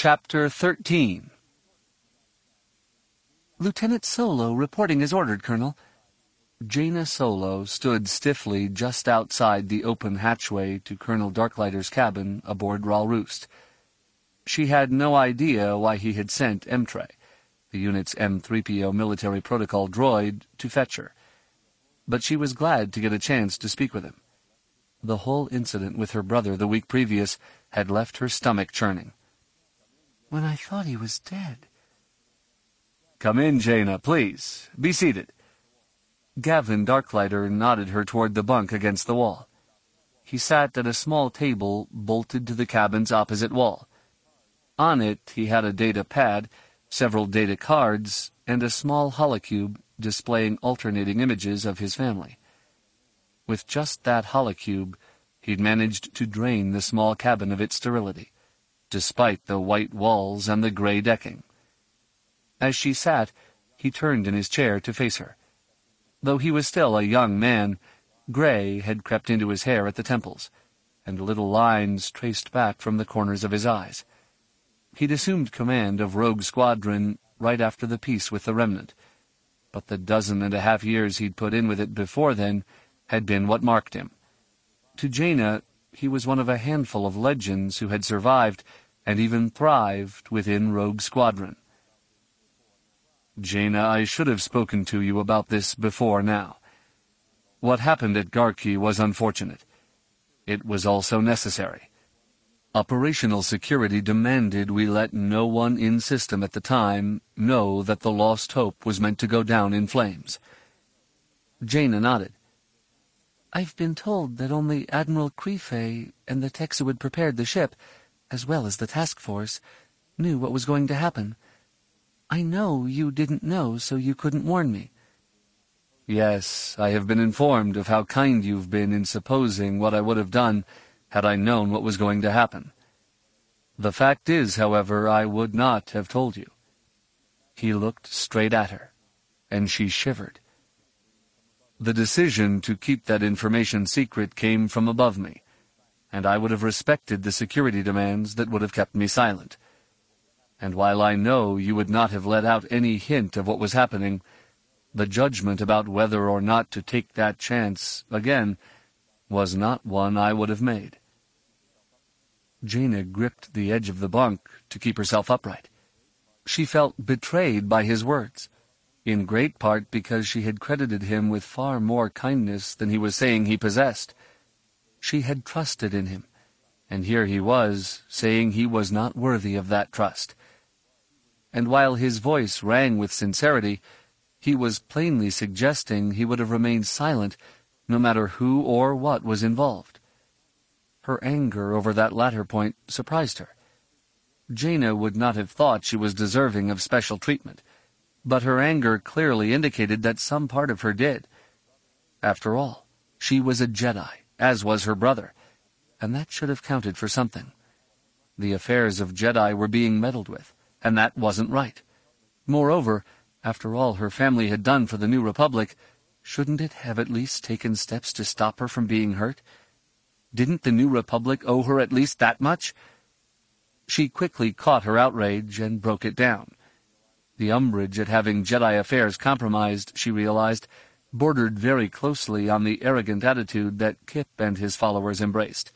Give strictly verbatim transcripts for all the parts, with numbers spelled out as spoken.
Chapter thirteen. "Lieutenant Solo reporting as ordered, Colonel." Jaina Solo stood stiffly just outside the open hatchway to Colonel Darklighter's cabin aboard Raal Roost. She had no idea why he had sent Emtray, the unit's M three P O military protocol droid, to fetch her. But she was glad to get a chance to speak with him. The whole incident with her brother the week previous had left her stomach churning. "When I thought he was dead." "Come in, Jaina, please. Be seated." Gavin Darklighter nodded her toward the bunk against the wall. He sat at a small table bolted to the cabin's opposite wall. On it he had a data pad, several data cards, and a small holocube displaying alternating images of his family. With just that holocube, he'd managed to drain the small cabin of its sterility, despite the white walls and the gray decking. As she sat, he turned in his chair to face her. Though he was still a young man, gray had crept into his hair at the temples, and little lines traced back from the corners of his eyes. He'd assumed command of Rogue Squadron right after the peace with the Remnant, but the dozen and a half years he'd put in with it before then had been what marked him. To Jaina, he was one of a handful of legends who had survived and even thrived within Rogue Squadron. "Jaina, I should have spoken to you about this before now. What happened at Garki was unfortunate. It was also necessary. Operational security demanded we let no one in system at the time know that the Lost Hope was meant to go down in flames." Jaina nodded. "I've been told that only Admiral Crefay and the techs who had prepared the ship, as well as the task force, knew what was going to happen. I know you didn't know, so you couldn't warn me." "Yes, I have been informed of how kind you've been in supposing what I would have done had I known what was going to happen. The fact is, however, I would not have told you." He looked straight at her, and she shivered. "The decision to keep that information secret came from above me, and I would have respected the security demands that would have kept me silent. And while I know you would not have let out any hint of what was happening, the judgment about whether or not to take that chance, again, was not one I would have made." Jaina gripped the edge of the bunk to keep herself upright. She felt betrayed by his words, in great part because she had credited him with far more kindness than he was saying he possessed. She had trusted in him, and here he was, saying he was not worthy of that trust. And while his voice rang with sincerity, he was plainly suggesting he would have remained silent no matter who or what was involved. Her anger over that latter point surprised her. Jaina would not have thought she was deserving of special treatment, but her anger clearly indicated that some part of her did. After all, she was a Jedi, as was her brother, and that should have counted for something. The affairs of Jedi were being meddled with, and that wasn't right. Moreover, after all her family had done for the New Republic, shouldn't it have at least taken steps to stop her from being hurt? Didn't the New Republic owe her at least that much? She quickly caught her outrage and broke it down. The umbrage at having Jedi affairs compromised, she realized, bordered very closely on the arrogant attitude that Kip and his followers embraced.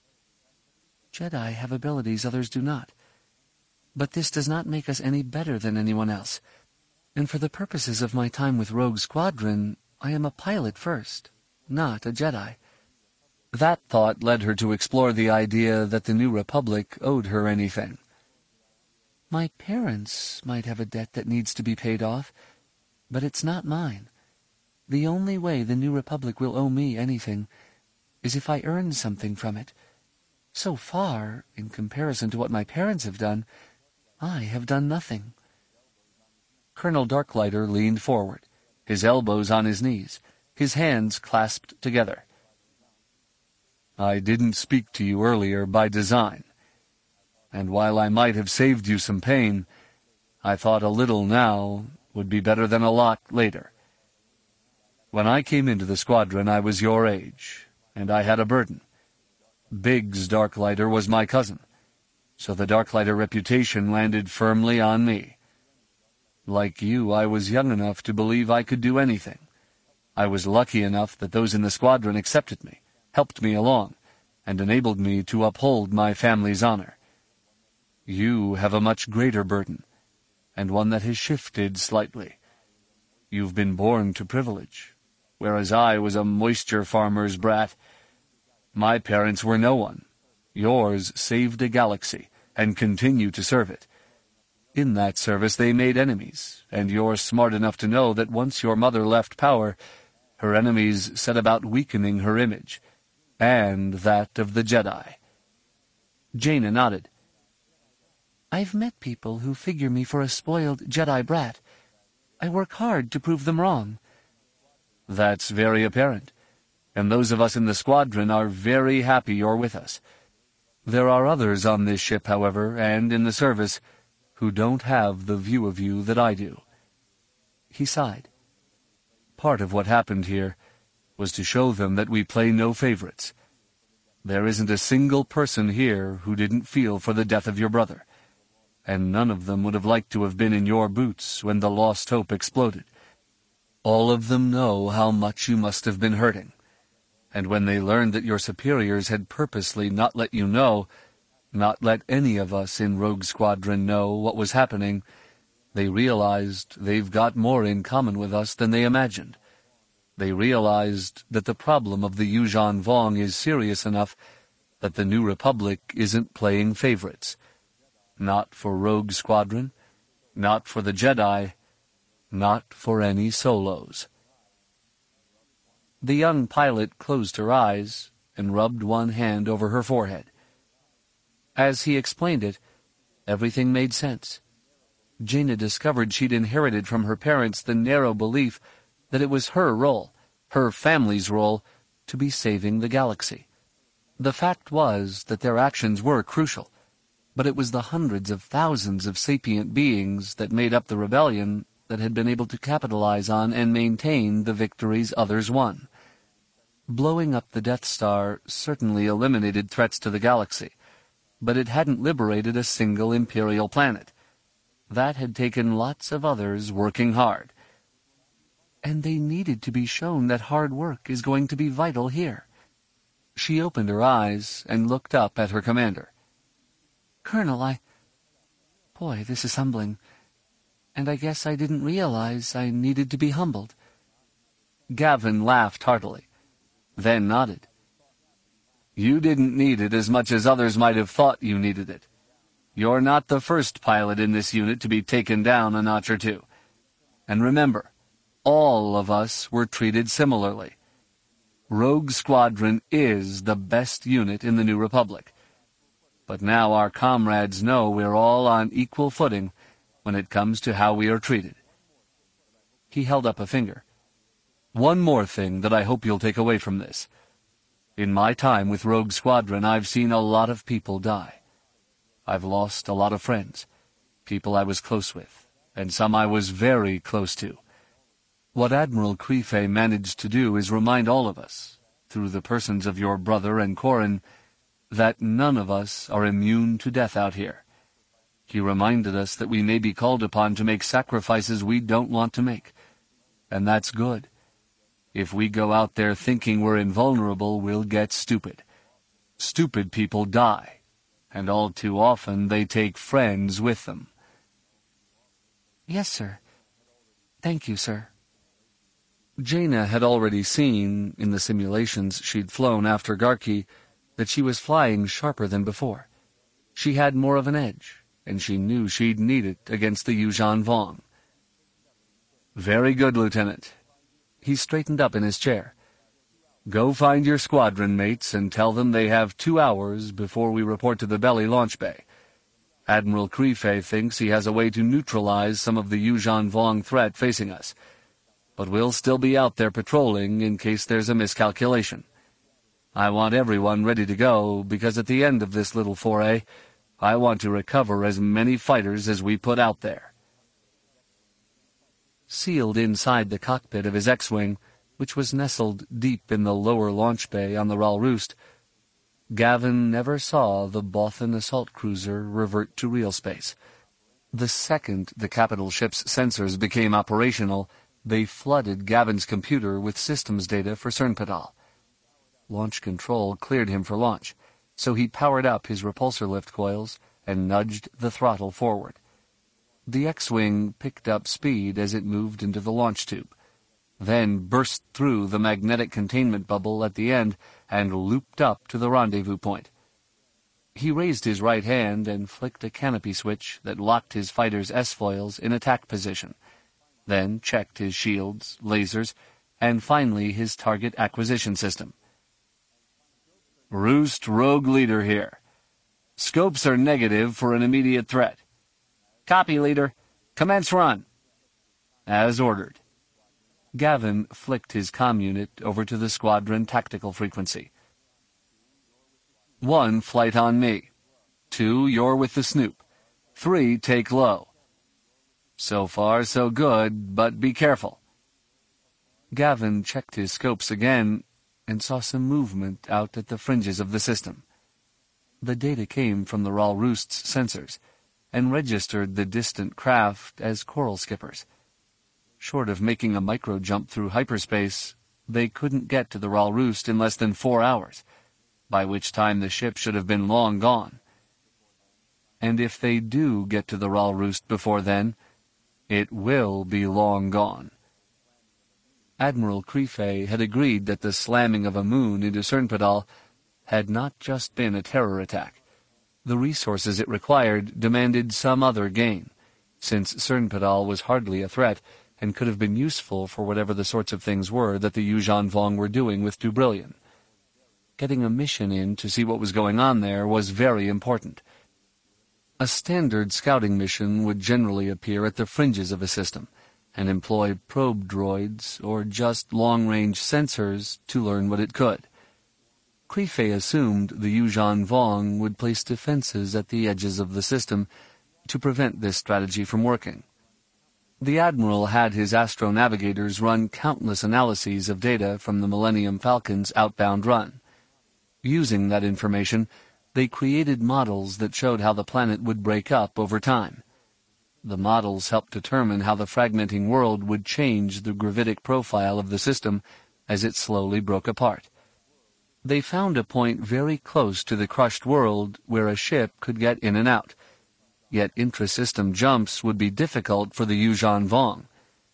"Jedi have abilities others do not. But this does not make us any better than anyone else. And for the purposes of my time with Rogue Squadron, I am a pilot first, not a Jedi." That thought led her to explore the idea that the New Republic owed her anything. "My parents might have a debt that needs to be paid off, but it's not mine. The only way the New Republic will owe me anything is if I earn something from it. So far, in comparison to what my parents have done, I have done nothing." Colonel Darklighter leaned forward, his elbows on his knees, his hands clasped together. "I didn't speak to you earlier by design, and while I might have saved you some pain, I thought a little now would be better than a lot later. When I came into the squadron, I was your age, and I had a burden. Biggs Darklighter was my cousin. so the Darklighter reputation landed firmly on me. Like you, I was young enough to believe I could do anything. I was lucky enough that those in the squadron accepted me, helped me along, and enabled me to uphold my family's honor. You have a much greater burden, and one that has shifted slightly. You've been born to privilege, whereas I was a moisture farmer's brat. My parents were no one. Yours saved a galaxy, and continue to serve it. In that service they made enemies, and you're smart enough to know that once your mother left power, her enemies set about weakening her image, and that of the Jedi. Jaina nodded. I've met people who figure me for a spoiled Jedi brat. I work hard to prove them wrong. That's very apparent, and those of us in the squadron are very happy you're with us. There are others on this ship, however, and in the service, who don't have the view of you that I do. He sighed. Part of what happened here was to show them that we play no favorites. There isn't a single person here who didn't feel for the death of your brother, and none of them would have liked to have been in your boots when the Lost Hope exploded. All of them know how much you must have been hurting, and when they learned that your superiors had purposely not let you know, not let any of us in Rogue Squadron know what was happening, they realized they've got more in common with us than they imagined. They realized that the problem of the Yuuzhan Vong is serious enough that the New Republic isn't playing favorites. Not for Rogue Squadron, not for the Jedi, not for any solos. The young pilot closed her eyes and rubbed one hand over her forehead. As he explained it, everything made sense. Jaina discovered she'd inherited from her parents the narrow belief that it was her role, her family's role, to be saving the galaxy. The fact was that their actions were crucial, but it was the hundreds of thousands of sapient beings that made up the rebellion that had been able to capitalize on and maintain the victories others won. Blowing up the Death Star certainly eliminated threats to the galaxy, but it hadn't liberated a single Imperial planet. That had taken lots of others working hard. And they needed to be shown that hard work is going to be vital here. She opened her eyes and looked up at her commander. Colonel, I... Boy, this is humbling. And I guess I didn't realize I needed to be humbled. Gavin laughed heartily, then nodded. You didn't need it as much as others might have thought you needed it. You're not the first pilot in this unit to be taken down a notch or two. And remember, all of us were treated similarly. Rogue Squadron is the best unit in the New Republic. But now our comrades know we're all on equal footing when it comes to how we are treated. He held up a finger. One more thing that I hope you'll take away from this. In my time with Rogue Squadron, I've seen a lot of people die. I've lost a lot of friends, people I was close with, and some I was very close to. What Admiral Creefei managed to do is remind all of us, through the persons of your brother and Corran, that none of us are immune to death out here. He reminded us that we may be called upon to make sacrifices we don't want to make, and that's good. If we go out there thinking we're invulnerable, we'll get stupid. Stupid people die, and all too often they take friends with them. Yes, sir. Thank you, sir. Jaina had already seen, in the simulations she'd flown after Garki, that she was flying sharper than before. She had more of an edge, and she knew she'd need it against the Yuuzhan Vong. Very good, Lieutenant. He straightened up in his chair. Go find your squadron mates and tell them they have two hours before we report to the Belly launch bay. Admiral Creefei thinks he has a way to neutralize some of the Yuuzhan Vong threat facing us, but we'll still be out there patrolling in case there's a miscalculation. I want everyone ready to go, because at the end of this little foray, I want to recover as many fighters as we put out there. Sealed inside the cockpit of his X-Wing, which was nestled deep in the lower launch bay on the Ral Roost, Gavin never saw the Bothan assault cruiser revert to real space. The second the capital ship's sensors became operational, they flooded Gavin's computer with systems data for Cernpedal. Launch control cleared him for launch, so he powered up his repulsor lift coils and nudged the throttle forward. The X-Wing picked up speed as it moved into the launch tube, then burst through the magnetic containment bubble at the end and looped up to the rendezvous point. He raised his right hand and flicked a canopy switch that locked his fighter's S-foils in attack position, then checked his shields, lasers, and finally his target acquisition system. Roost Rogue Leader here. Scopes are negative for an immediate threat. Copy, Leader. Commence run. As ordered. Gavin flicked his comm unit over to the squadron tactical frequency. One, flight on me. Two, you're with the Snoop. Three, take low. So far, so good, but be careful. Gavin checked his scopes again and saw some movement out at the fringes of the system. The data came from the Ral Roost's sensors and registered the distant craft as coral skippers. Short of making a micro-jump through hyperspace, they couldn't get to the Ral Roost in less than four hours, by which time the ship should have been long gone. And if they do get to the Ral Roost before then, it will be long gone. Admiral Crefay had agreed that the slamming of a moon into Cernpedal had not just been a terror attack. The resources it required demanded some other gain, since Cernpedal was hardly a threat and could have been useful for whatever the sorts of things were that the Yuuzhan Vong were doing with Dubrillion. Getting a mission in to see what was going on there was very important. A standard scouting mission would generally appear at the fringes of a system and employ probe droids or just long-range sensors to learn what it could. Crefay assumed the Yuuzhan Vong would place defenses at the edges of the system to prevent this strategy from working. The Admiral had his astronavigators run countless analyses of data from the Millennium Falcon's outbound run. Using that information, they created models that showed how the planet would break up over time. The models helped determine how the fragmenting world would change the gravitic profile of the system as it slowly broke apart. They found a point very close to the crushed world where a ship could get in and out, yet intra-system jumps would be difficult for the Yuuzhan Vong.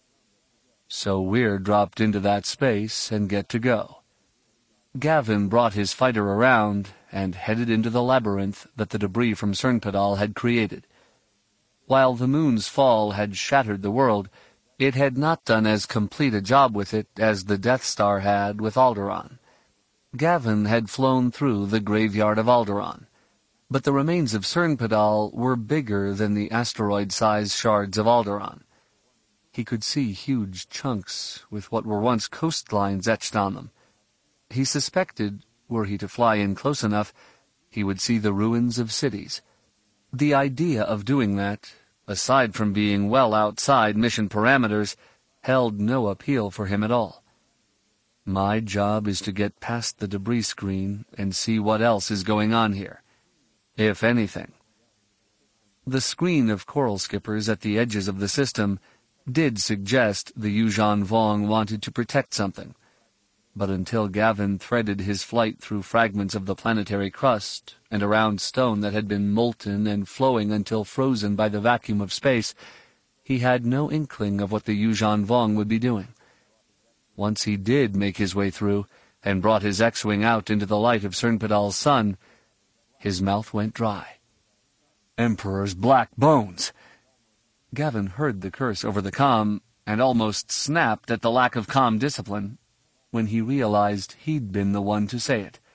So Weir dropped into that space and get to go. Gavin brought his fighter around and headed into the labyrinth that the debris from Cernpedal had created. While the moon's fall had shattered the world, it had not done as complete a job with it as the Death Star had with Alderaan. Gavin had flown through the graveyard of Alderaan, but the remains of Cernpedal were bigger than the asteroid-sized shards of Alderaan. He could see huge chunks with what were once coastlines etched on them. He suspected, were he to fly in close enough, he would see the ruins of cities. The idea of doing that, aside from being well outside mission parameters, held no appeal for him at all. My job is to get past the debris screen and see what else is going on here, if anything. The screen of coral skippers at the edges of the system did suggest the Yuuzhan Vong wanted to protect something, but until Gavin threaded his flight through fragments of the planetary crust and around stone that had been molten and flowing until frozen by the vacuum of space, he had no inkling of what the Yuuzhan Vong would be doing. Once he did make his way through and brought his X-Wing out into the light of Cernpedal's sun, his mouth went dry. Emperor's black bones! Gavin heard the curse over the comm and almost snapped at the lack of comm discipline when he realized he'd been the one to say it.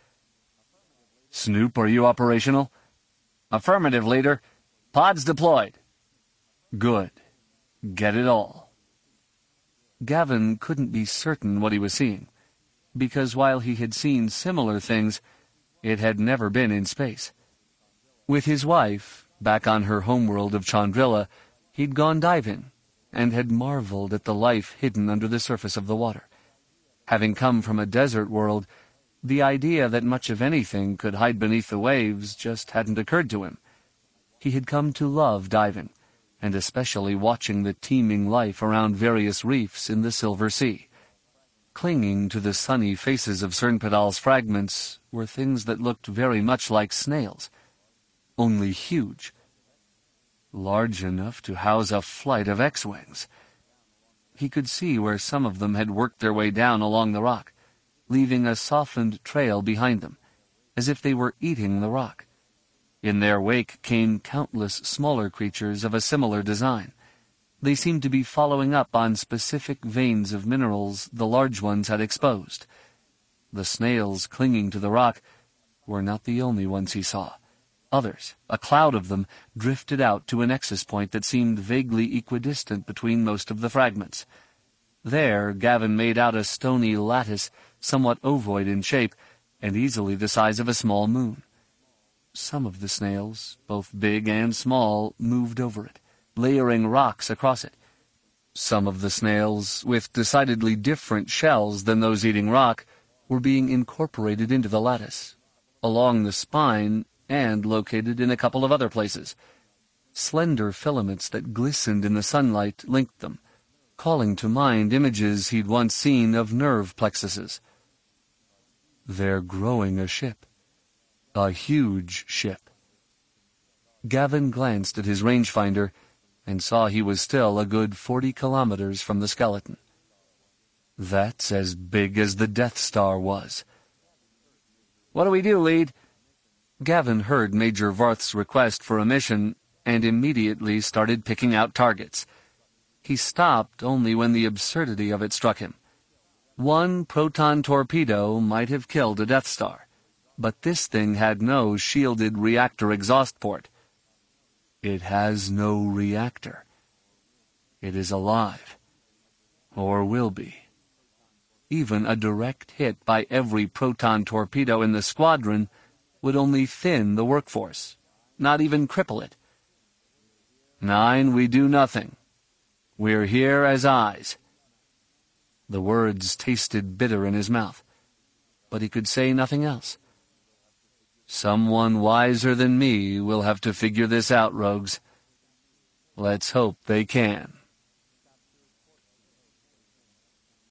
Snoop, are you operational? Affirmative, Leader. Pods deployed. Good. Get it all. Gavin couldn't be certain what he was seeing, because while he had seen similar things, it had never been in space. With his wife, back on her homeworld of Chandrila, he'd gone diving and had marveled at the life hidden under the surface of the water. Having come from a desert world, The idea that much of anything could hide beneath the waves just hadn't occurred to him. He had come to love diving, and especially watching the teeming life around various reefs in the Silver Sea. Clinging to the sunny faces of Cernpedal's fragments were things that looked very much like snails, only huge, large enough to house a flight of X-wings. He could see where some of them had worked their way down along the rock, leaving a softened trail behind them, as if they were eating the rock. In their wake came countless smaller creatures of a similar design. They seemed to be following up on specific veins of minerals the large ones had exposed. The snails clinging to the rock were not the only ones he saw. Others, a cloud of them, drifted out to a nexus point that seemed vaguely equidistant between most of the fragments. There, Gavin made out a stony lattice, somewhat ovoid in shape, and easily the size of a small moon. Some of the snails, both big and small, moved over it, layering rocks across it. Some of the snails, with decidedly different shells than those eating rock, were being incorporated into the lattice, along the spine, and located in a couple of other places. Slender filaments that glistened in the sunlight linked them, calling to mind images he'd once seen of nerve plexuses. They're growing a ship. A huge ship. Gavin glanced at his rangefinder and saw he was still a good forty kilometers from the skeleton. That's as big as the Death Star was. "What do we do, Lead?" Gavin heard Major Varth's request for a mission and immediately started picking out targets. He stopped only when the absurdity of it struck him. One proton torpedo might have killed a Death Star, but this thing had no shielded reactor exhaust port. It has no reactor. It is alive, or will be. Even a direct hit by every proton torpedo in the squadron would only thin the workforce, not even cripple it. "Nine, we do nothing. We're here as eyes." The words tasted bitter in his mouth, but he could say nothing else. "Someone wiser than me will have to figure this out, rogues. Let's hope they can."